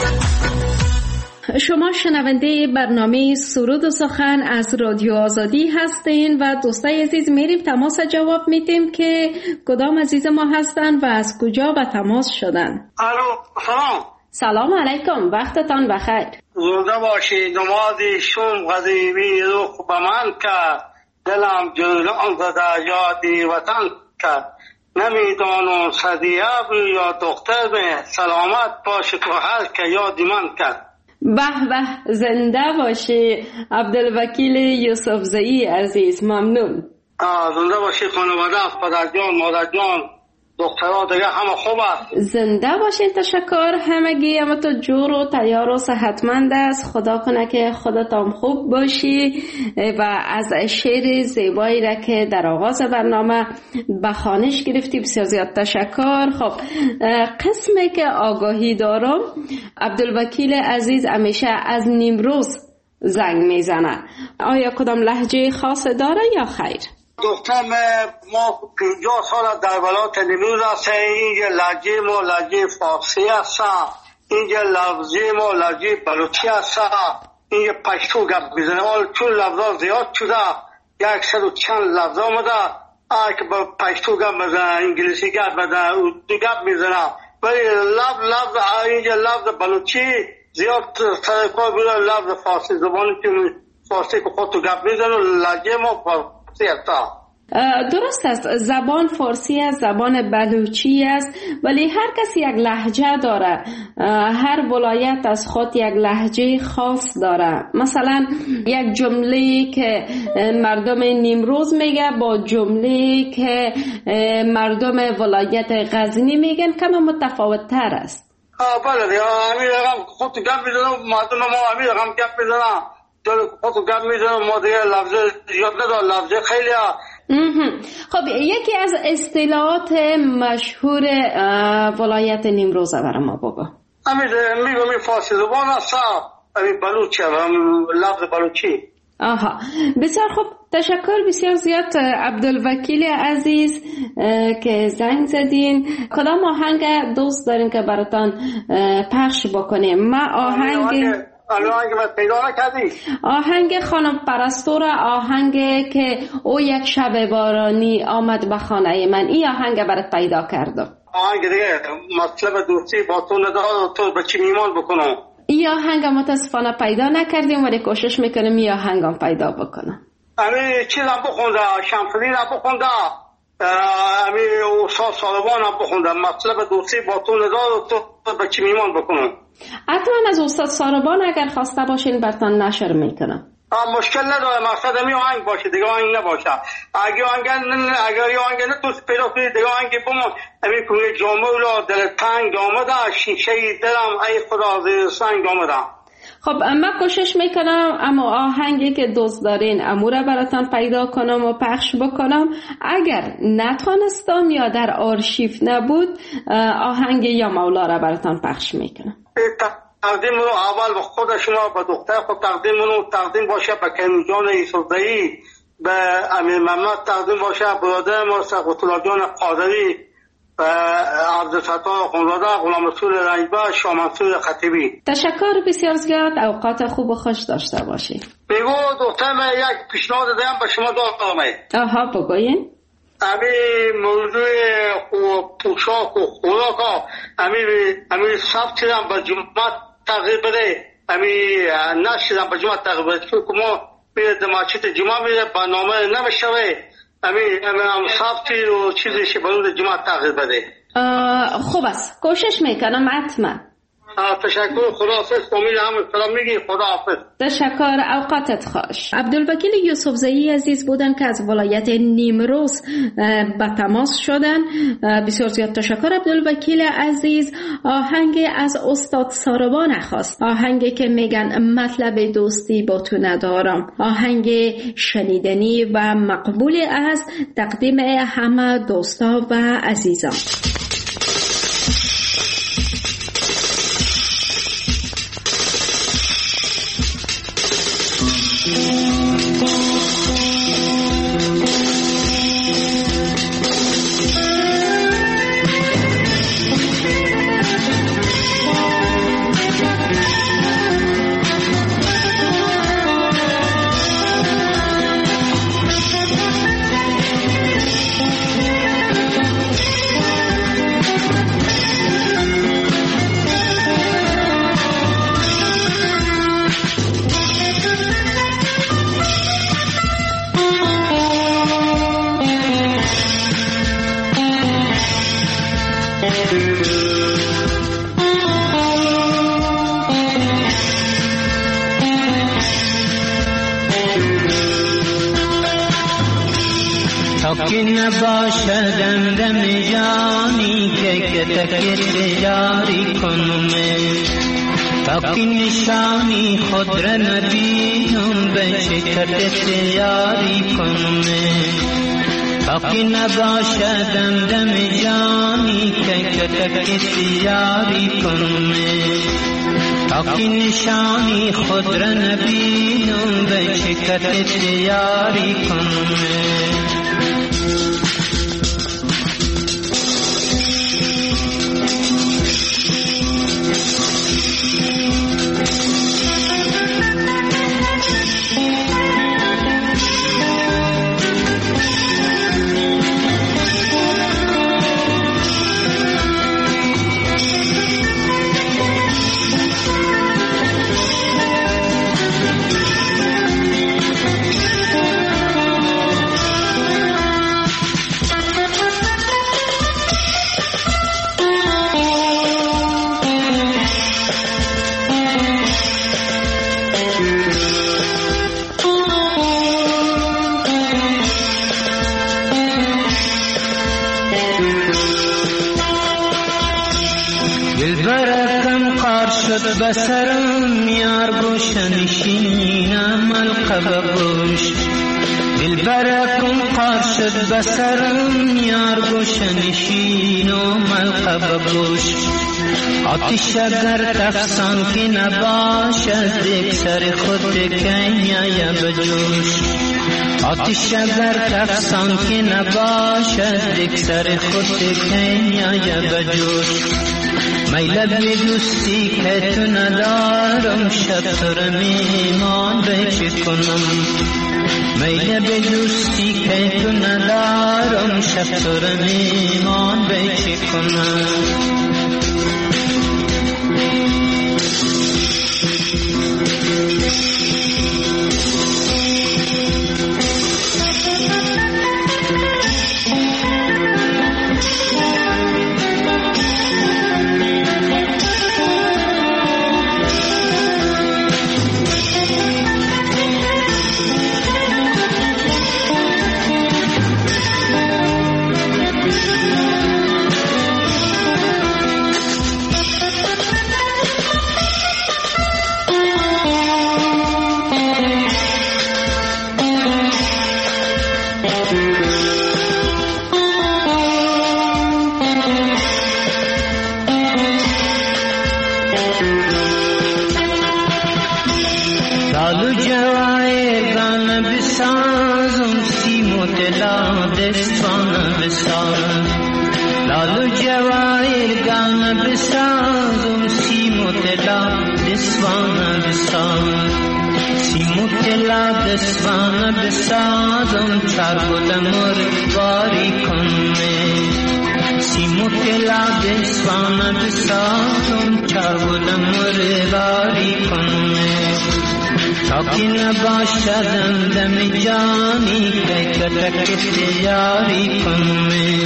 شما شنونده برنامه سرود و سخن از رادیو آزادی هستین و دوستای عزیز میریم تماس جواب میدیم که کدام عزیز ما هستن و از کجا به تماس شدن. الو سلام. سلام علیکم، وقتتان بخیر. زنده باشی. نمازی شوم غزیبی روح به من کرد، دلم جولان زده یادی وطن کرد، نمیدانم صدیه بی یا دختر به سلامت باشه تو هر که یادی من کرد. به به، زنده باشی عبدالوکیل یوسفزئی عزیز. ممنون. زنده باشی خانواده، پدر جان، مادر جان، دخترها دیگه همه خوب است. زنده باشین. تشکر همگی. اما تو جور و تیار و صحتمند است. خدا کنه که خودت هم خوب باشی و از شعر زیبایی را که در آغاز برنامه به خوانش گرفتی بسیار زیاد تشکر. خب قسمی که آگاهی دارم، عبدالوکیل عزیز همیشه از نیمروز زنگ میزنه. آیا کدام لهجه خاص داره یا خیر؟ دخترم ما پنجاه سال در ولایت نیمروز هستیم. اینجا لهجه ما لهجه فارسی هست، اینجا لفظی ما لهجه بلوچی هست، اینجا پشتو گپ میزنه. حال چون لفظا زیاد شده، یک صد و چند لفظ آمده، که با پشتو گپ میزنه، انگلیسی گپ میزنه، اردو گپ میزنه، ولی لفظ لفظ اینجا لفظ بلوچی زیاد سر کار بوده. لفظ فارسی زبانی که فارسی که خود تو گپ میزنه، لهجه ما فارسی هست. درست است، زبان فارسی است، زبان بلوچی است، ولی هر کسی یک لهجه داره. هر ولایت از خود یک لهجه خاص داره. مثلا یک جمله که مردم نیمروز میگه با جمله که مردم ولایت غزنی میگن کم متفاوت تر است. آه بله دیگه، همین رقم خود گپ میزنم، مردم ما همین رقم گپ میزنم، خود گپ میزنم، ما دیگه لفظ یاد ندارم، لفظ خیلی ها. خب یکی از اصطلاحات مشهور ولایت نیمروز برای ما بگو. همین میگم این فارسی زبان است، همین بلوچی، لفظ بلوچی. آها بسیار خوب، تشکر بسیار زیاد عبدالوکیل عزیز که زنگ زدین. کدام آهنگ دوست دارین که براتان پخش بکنیم؟ ما آهنگ آهنگ ما پیدا نکردی؟ آهنگ خانم پرستو را، آهنگ که او یک شب بارانی آمد به خانه من، این آهنگ برات پیدا کردم. آهنگ دیگه مطلب دوستی با تو ندارم، تو به چی میمان بکنم؟ این آهنگ متاسفانه پیدا نکردیم، ولی کوشش میکنم این آهنگ هم پیدا بکنم. همین چیزم بخونده، شمسدین هم بخونده، همین استاد سالبان هم بخونده، مطلب دوستی با تو ندارم، تو به چی میمان بکنم؟ حتما از استاد ساربان اگر خواسته باشین برتان نشر میکنم. مشکل نداره، مقصد می آهنگ باشه دیگه، آهنگ نباشه. اگه آهنگ اگر آهنگ نه تو پیدا کنی دیگه آهنگ بمون. همین کوی جامو را دل تنگ آمده، شیشه دلم ای خدا ز سنگ آمده. خب ما کوشش میکنم اما آهنگی که دوست دارین امورا براتان پیدا کنم و پخش بکنم. اگر نتونستم یا در آرشیو نبود، آهنگ یا مولا را براتان پخش میکنم. تقدیم رو اول به خود شما، به دختر خود تقدیم رو تقدیم باشه، به کریم جان یوسفزئی، به امیر محمد تقدیم باشه، برادر ما سقط الله جان قادری، به عبدالفتاح خانزاده، غلام رسول رنجبر، شاه منصور خطیبی. تشکر بسیار زیاد، اوقات خوب و خوش داشته باشید. بگو دختر من یک پیشنهاد دارم به شما دارم. آها بگوین. همین موضوع پوشاک و خوراک ها، همین همین سبت هم به جمعت تغییر بده، همین نشدم به جمعت تغییر بده، چون که ما میره دماغچت جمعه میره برنامه نمیشوه، همین همین سبتی و چیزی به اون جمعت تغییر بده. خوب است، کوشش میکنم حتما. تشکر، خداحافظ. فامیل هم سلام میگی، خداحافظ. تشکر، اوقاتت خوش. عبدالوکیل یوسفزئی عزیز بودن که از ولایت نیمروز به تماس شدن. بسیار زیاد تشکر عبدالوکیل عزیز. آهنگ از استاد ساربان خواست، آهنگی که میگن مطلب دوستی با تو ندارم، آهنگ شنیدنی و مقبول است، تقدیم همه دوستا و عزیزان. که نباشد دم جانی که کتک یاری کنم تا که نشانی خود را نبینم به شکت یاری کنم تا که نباشد دم جانی که کتک یاری کنم تا که نشانی خود را نبینم به شکت یاری کنم بسرم یار گوشنشینم القب گوش دلبرکم قار شد بسرم یار گوشنشینم القب گوش آتش اگر تفسان که نباشد یک سر خود کنیا بجوش آتش اگر تفسان که نباشد یک سر خود کنیا بجوش میل به دوستی که تو ندارم شب تو را میمان بچه کنم میل به دوستی که تو ندارم شب تو را میمان بچه کنم دسوان بسازم چار گلمر باری کنه سیمو کلا دسوان بسازم چار گلمر باری کنه تا که نباشدم دم جانی که کتک یاری کنه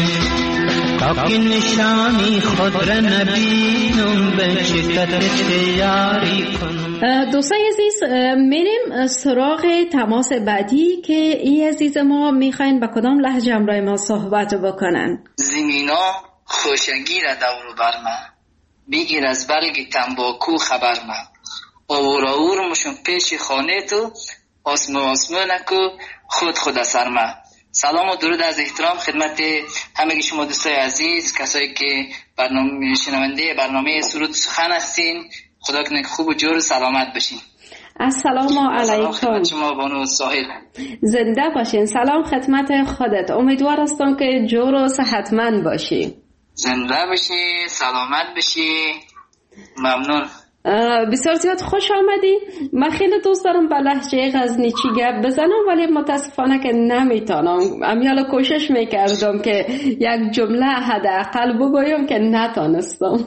تا که نشانی خود را نبینم به شکت یاری کنم. دوستان عزیز میریم سراغ تماس بعدی که این عزیز ما میخواین با کدام لهجه همراه ما صحبت بکنن. زمینا خوشگیر دور بر من بگیر از برگ تنباکو خبر من آور آور مشون پیش خانه تو آسمو آسمو نکو خود خود اثر من. سلام و درود از احترام خدمت همه شما دوستای عزیز، کسایی که برنامه شنونده برنامه سرود سخن هستین. خدا کنه خوب و جور و سلامت باشین. السلام علیکم. خدمت شما بانو ساحل. زنده باشین. سلام خدمت خودت. امیدوار هستم که جور و صحتمند باشی. زنده باشی، سلامت باشی. ممنون. بسیار زیاد خوش آمدی. من خیلی دوست دارم با لهجه غزنیچی گپ بزنم ولی متاسفانه که نمیتونم. امیالا کوشش میکردم که یک جمله حداقل بگویم که نتونستم.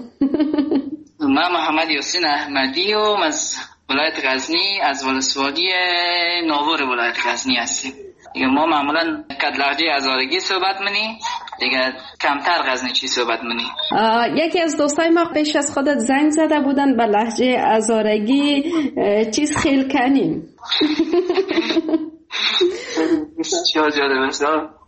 من محمد یاسین احمدی و از ولایت غزنی، از ولسوالی ناور ولایت غزنی هستیم. دیگه ما معمولا کد لهجه هزارگی صحبت منی، دیگه کمتر غزنیچی صحبت منی. یکی از دوستای ما پیش از خودت زنگ زده بودن به لهجه هزارگی چیز خیل کنیم. بسیار جالب است.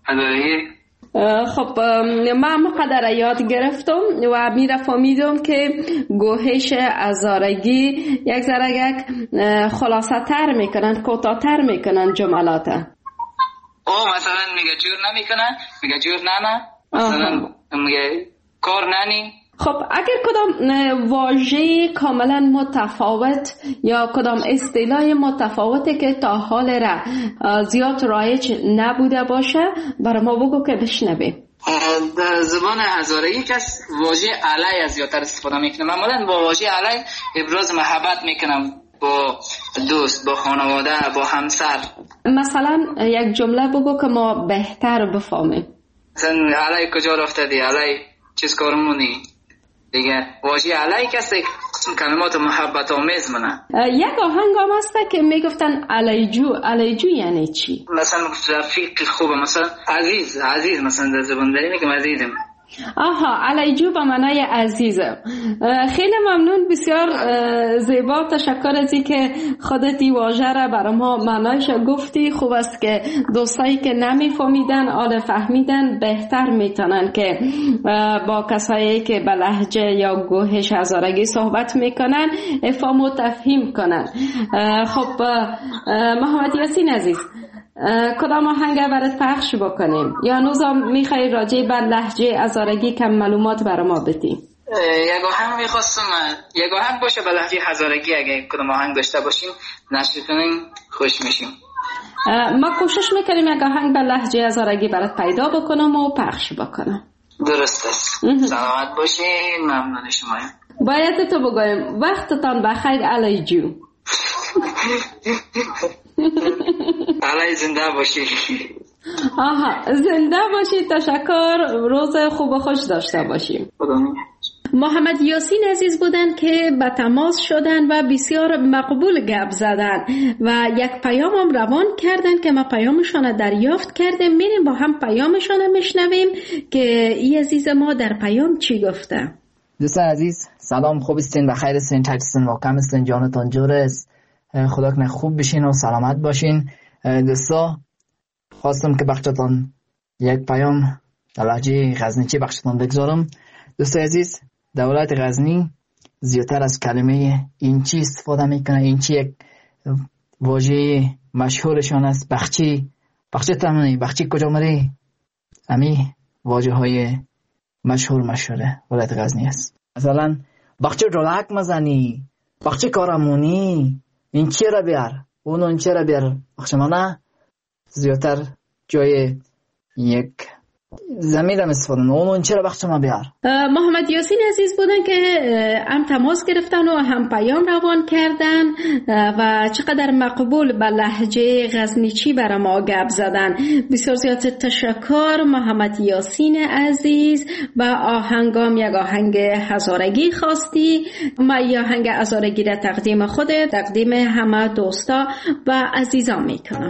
هزارگی. خب من قدر یاد گرفتم و میره فهمیدم که گوهش هزارگی یک ذره یک خلاصه تر میکنن، کوتاه تر میکنن جملات. او مثلا میگه جور نمیکنن، میگه جور نمه، مثلا میگه کار ننی. خب اگر کدام واژه کاملا متفاوت یا کدام اصطلاح متفاوتی که تا حال را زیاد رایج نبوده باشه برای ما بگو که بشنویم. در زبان هزارگی کس واژه علی از زیادتر استفاده میکنه. معمولا با واژه علی ابراز محبت میکنم با دوست، با خانواده، با همسر. مثلا یک جمله بگو که ما بهتر بفهمیم. مثلا علی کجا رفتدی؟ علی چیز کارمونی؟ دیگه واژه علی کسی کلمات محبت آمیز منه. یک آهنگ هم هسته که میگفتن علیجو. علیجو یعنی چی؟ مثلا رفیق خوبه، مثلا عزیز. عزیز مثلا در زبان داری میگم عزیزم. آها، علیجو به معنای عزیزم. خیلی ممنون، بسیار زیبا. تشکر از این که خودت این واژه را برای ما معنایش گفتی. خوب است که دوستایی که نمیفهمیدن آل فهمیدن بهتر میتونن که با کسایی که به لهجه یا گوهش هزارگی صحبت میکنن افهام و تفهیم کنن. خب محمد یاسین عزیز، کدام آهنگ برات پخش بکنیم یا نوزم میخوای راجع بر لهجه هزارگی کم معلومات برای ما بدی؟ یک آهنگ میخواستم، یک آهنگ باشه به لهجه هزارگی. اگه کدام آهنگ داشته باشیم نشر کنیم خوش میشیم. ما کوشش میکنیم یک آهنگ به لهجه هزارگی برات پیدا بکنم و پخش بکنم. درست است. سلامت باشین. ممنون شمایم. باید تو بگویم وقتتان بخیر علیجو. علی زنده باشی. آها، زنده باشی. تشکر. روز خوب و خوش داشته باشیم. محمد یاسین عزیز بودن که به تماس شدن و بسیار مقبول گپ زدن و یک پیام هم روان کردن که ما پیامشان دریافت کردیم. میریم با هم پیامشان میشنویم که این عزیز ما در پیام چی گفته. دوستان عزیز سلام، خوب استین؟ بخیر استین؟ چطور استین؟ واقعا استین؟ جانتان جور است؟ خدا کنه خوب بشین و سلامت باشین. دوستا خواستم که بخشتان یک پیام در لهجه غزنیچی بخشتان بگذارم. دوستای عزیز، دولت غزنی زیادتر از کلمه اینچی استفاده میکنه. اینچی یک واژه مشهورشان است. بخچی. بخچی تمنی. بخچی کجا مری؟ امی واژه های مشهور مشهوره ولایت غزنی است. مثلا بخچی رولک مزنی، بخچی کارمونی، این چی را بیار، اون اون چی را بیار. بخشمانه زیادتر جای یک زمین هم استفاده اون اون چی را بخشمان بیار. محمد یاسین عزیز بودن که هم تماس گرفتن و هم پیام روان کردن و چقدر مقبول به لهجه غزنیچی برای ما گپ زدن. بسیار زیاد تشکر محمد یاسین عزیز. و آهنگام یک آهنگ هزارگی خواستی. ما یک آهنگ هزارگی را تقدیم خودت، تقدیم همه دوستا و عزیزان میکنم.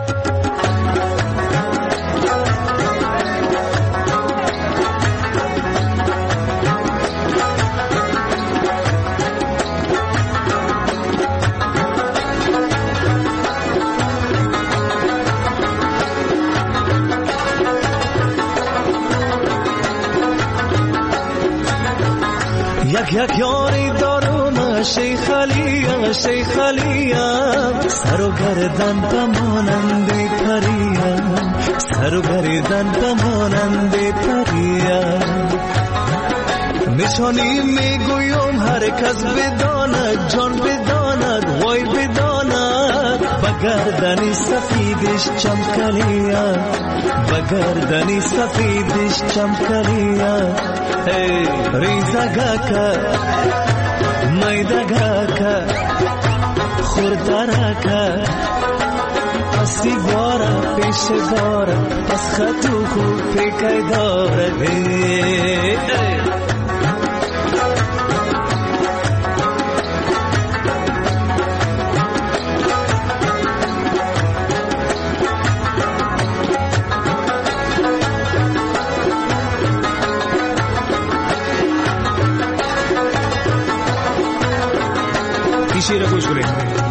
یک یک یاری دارم شیخ علیم، شیخ علیم، سر و گردن بمانند پریم، سر و گردن بمانند پریم. نشانی میگویم هر کس بداند، جان بداند، وای بداند، بگردنی سفیدش چمکلیم، بگردنی سفیدش چمکلیم. ریزگاکا میدگاکا خوردراکا پسی بارا پیش بارا پس خطو خوب پیکای داره. شیر گوش کنید.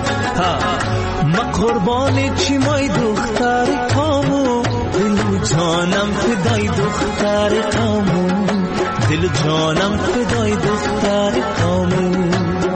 ها ما قربان چی مای دختر کامو دلو جان جانم فدای دختر قامو، دل جانم فدای دختر قامو.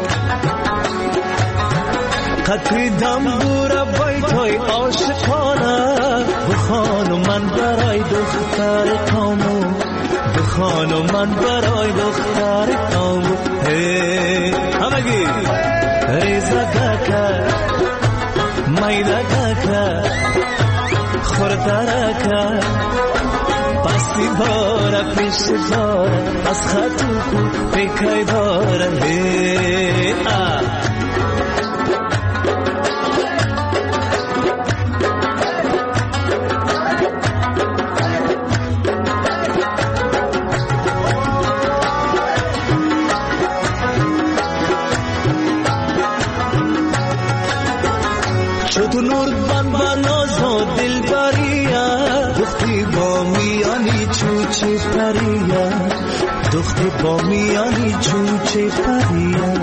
قطر دنبور بیتای عاشقانه، بخوان من برای دختر قامو، بخوان من برای دختر قامو. هی همگی ریزا کاکا مایدا کاکا خوردارا کا پاستی بارا پیش بارا از خطو کو پیکای بارا. هی آ تو نور بان باناز و دل بریا، دختی با میانی چوچه پریا، دختی با میانی چوچه پریا.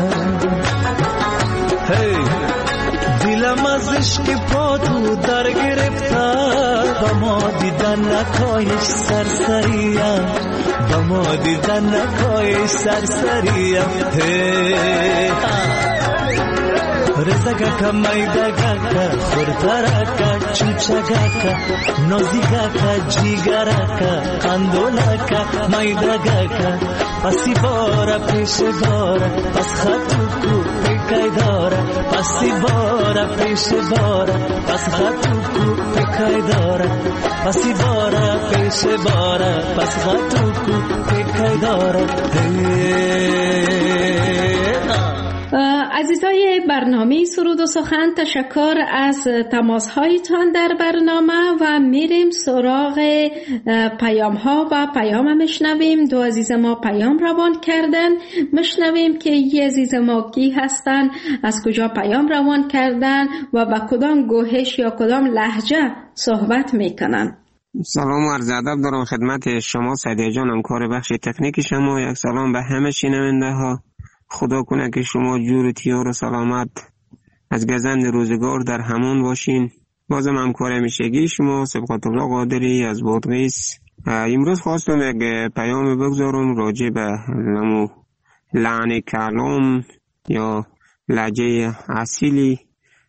هی دلم از عشق پا تو در گرفته، با ما دیدن نکایش سرسریا، با ما دیدن نکایش سرسریا. هی رزا گاکا مایدا گاکا خوردارا کا چوچا گاکا نوزی گاکا جیگارا کا قندولا کا مایدا گاکا پسی بارا پیش بارا پس خطو کو پیکای دارا، پسی بارا پیش بارا پس خطو کو پیکای دارا، پسی بارا پیش بارا پس خطو کو پیکای دارا. عزیزای برنامه سرود و سخن، تشکر از تماس هایتان در برنامه و میریم سراغ پیام ها و پیام مشنویم. دو عزیز ما پیام روان کردن، مشنویم که یه عزیز ما کی هستن، از کجا پیام روان کردن و با کدام گوهش یا کدام لهجه صحبت میکنن. سلام و عرض ادب دارم خدمت شما سعدیه جانم، کار بخش تکنیک شما. یک سلام به همه شنونده ها. خدا کنه که شما جور تیار و سلامت از گزند روزگار در همون باشین. بازم همکار همیشگی شما سبقت الله قادری از بادغیس. امروز خواستم یک پیام بگذارم راجع به نمو لحن کلام یا لهجه اصیلی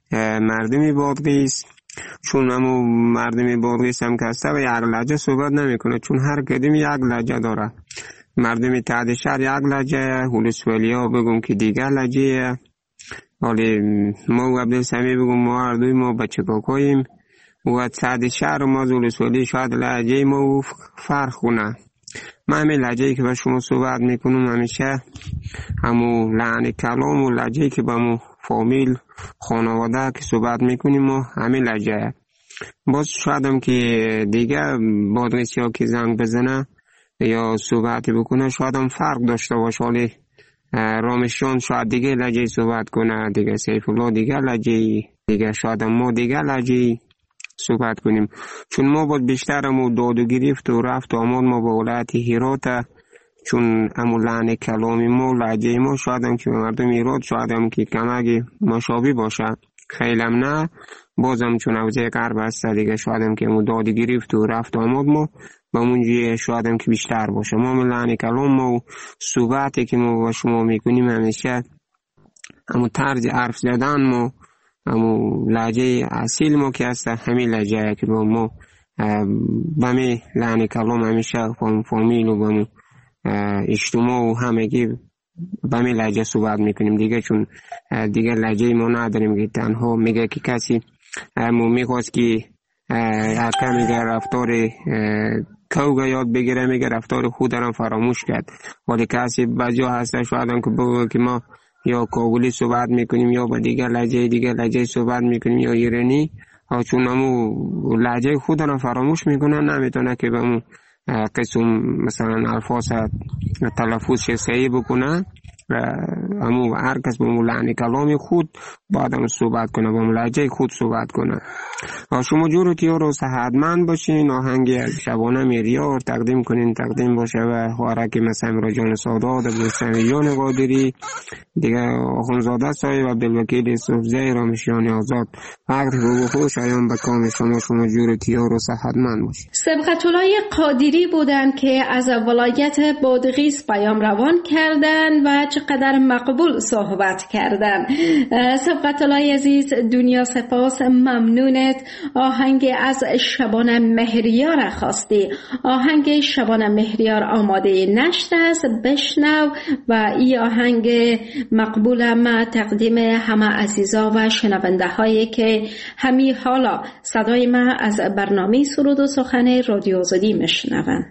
مردم بادغیس. چون همو مردم بادغیس هم کسته و یک لهجه صحبت نمیکنه، چون هر کدوم یک لهجه داره. مردم تحت شهر یک لهجه، هولسوالی ها بگم که دیگر لهجه. ولی ما و عبدالسمی بگم ما هر دوی ما بچه کاکاییم و تحت شهر ما هولسوالی شاید لهجه ما فرق کنه. من همین لهجه‌ای که با شما صحبت میکنم همیشه همو لحن کلام و لهجه‌ای که با مو فامیل خانواده که صحبت میکنیم ما همین لهجه. باز شاید هم که دیگه بادغیسی ها که زنگ بزنه یا صحبتی بکنه شاید هم فرق داشته باشه، ولی رامشان شاید دیگه لهجه صحبت کنه، دیگه سیف الله دیگه لهجه، دیگه شاید هم ما دیگه لهجه صحبت کنیم. چون ما باید بیشتر همو داد و گرفت و رفت و آمد ما با ولایت هرات، چون همو لحن کلامی ما لهجه ما شاید هم که مردم هرات شاید هم که کمک مشابه باشه، خیلی هم نه. بازم چون اوزه قرب هست دیگه شاید هم که همو داد و گرفت و رفت و آمد ما با منجی شاید هم که بیشتر باشه. ما من لحن کلام ما و صحبتی که ما با شما میکنیم همیشه همو طرز حرف زدن ما، همو لهجه اصیل ما که هست همین لهجه که با ما با می لحن کلام همیشه فامیل و با اجتماع و همگی با می لهجه صحبت میکنیم دیگه. چون دیگه لهجه ما نداریم که تنها میگه که کسی ما میخواست که حتی میگه رفتار کوگا یاد بگیره، میگه رفتار خود هم فراموش کرد. ولی کسی بعضی ها هسته شاید هم که بگه که ما یا کابلی صحبت میکنیم یا با دیگه لهجه دیگه لهجه صحبت میکنیم یا ایرانی، چون همو لهجه خود هم فراموش میکنه، نمیتونه که به همون قسم مثلا الفاظ تلفظ صحیح بکنه. امو هر کس به لحن کلام خود بعدم صحبت کنه، با لهجه خود صحبت کنه. شما جور و تیار و صحتمند باشین. آهنگی از شبانه میریار تقدیم کنین، تقدیم باشه و خوارک مثل امرا جان سادات، ابوالسمی جان قادری، دیگه آخونزاده صاحب، عبدالوکیل صوفزی، رامشیان آزاد. وقت رو خوش آیان به کام شما. شما جور و تیار و صحتمند باشین. سبقت الله قادری بودن که از ولایت بادغیس پیام روان کردن و چقدر مقبول صحبت کردن. سبقت الله عزیز، دنیا سپاس، ممنونت. آهنگ از شبانه مهریار خواستی. آهنگ شبانه مهریار آماده نشته است، بشنو و این آهنگ مقبولم تقدیم همه عزیزا و شنونده هایی که همین حالا صدای ما از برنامه سرود و سخن رادیو آزادی میشنون.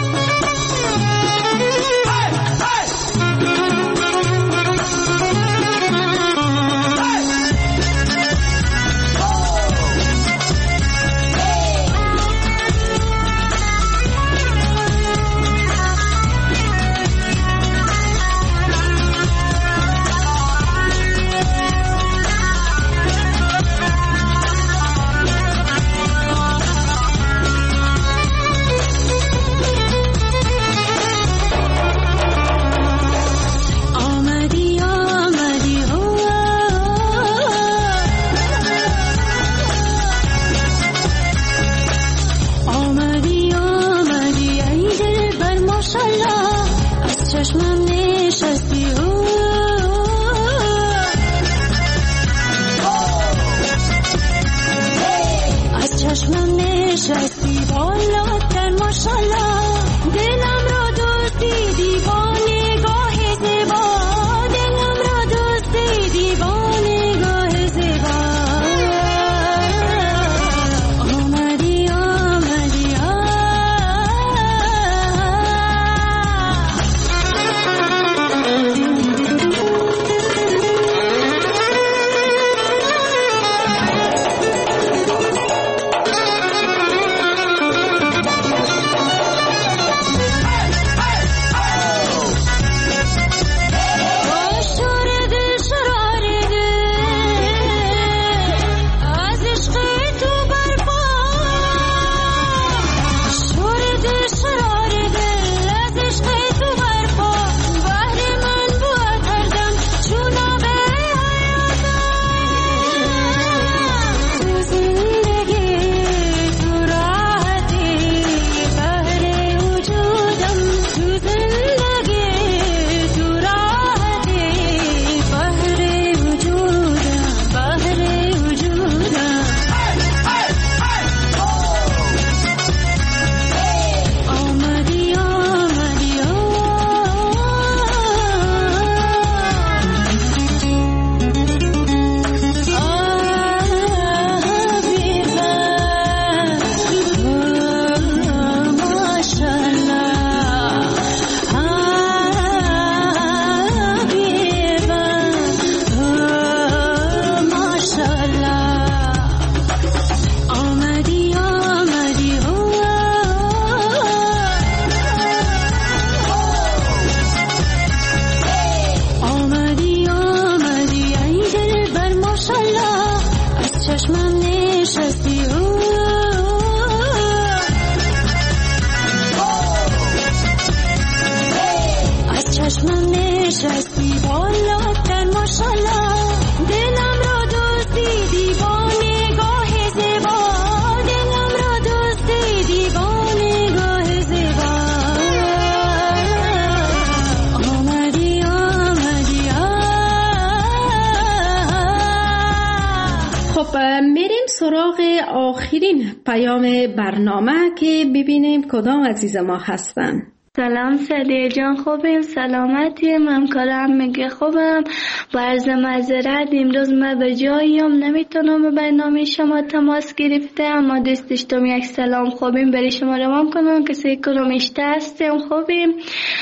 آخرین پیام برنامه که ببینیم کدام عزیز ما هستن. سلام سعدیه جان، خوبیم؟ سلامتی؟ من کارم میگه خوبم. با عرض معذرت امروز من به جاییم نمیتونم به برنامه شما تماس گرفته، اما دوست داشتم یک سلام خوبیم برای شما روان کنم. کسی کنم اشته هستیم خوبیم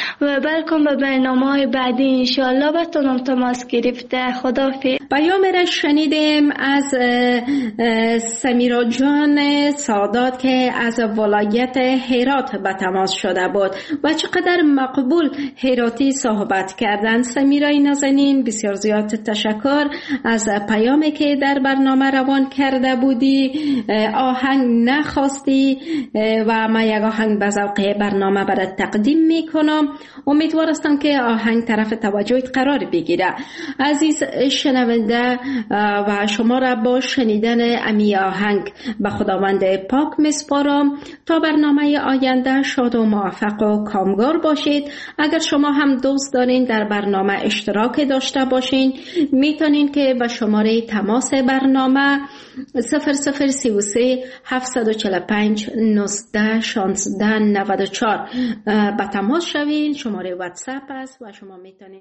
و بلکن به برنامه های بعدی انشاءالله بتونم تماس گرفته. خداحافظ. پیام را شنیدیم از سمیرا جان سادات که از ولایت هرات به تماس شده بود و و چقدر مقبول هراتی صحبت کردند. سمیرای نازنین بسیار زیاد تشکر از پیامی که در برنامه روان کرده بودی. آهنگ نخواستی و ما یک آهنگ به ذوق برنامه برات تقدیم میکنم. امیدوار هستم که آهنگ طرف توجهت قرار بگیره. عزیز شنونده و شما را با شنیدن امی آهنگ به خداوند پاک میسپارم. تا برنامه آینده شاد و موفق و کامگار باشید. اگر شما هم دوست دارین در برنامه اشتراک داشته باشین، میتونین که به شماره تماس برنامه صفر صفر سی و سه هفتصد و چهل و پنج نوزده شانزده نود و چهار به تماس شوین. شماره واتساپ است و شما میتونین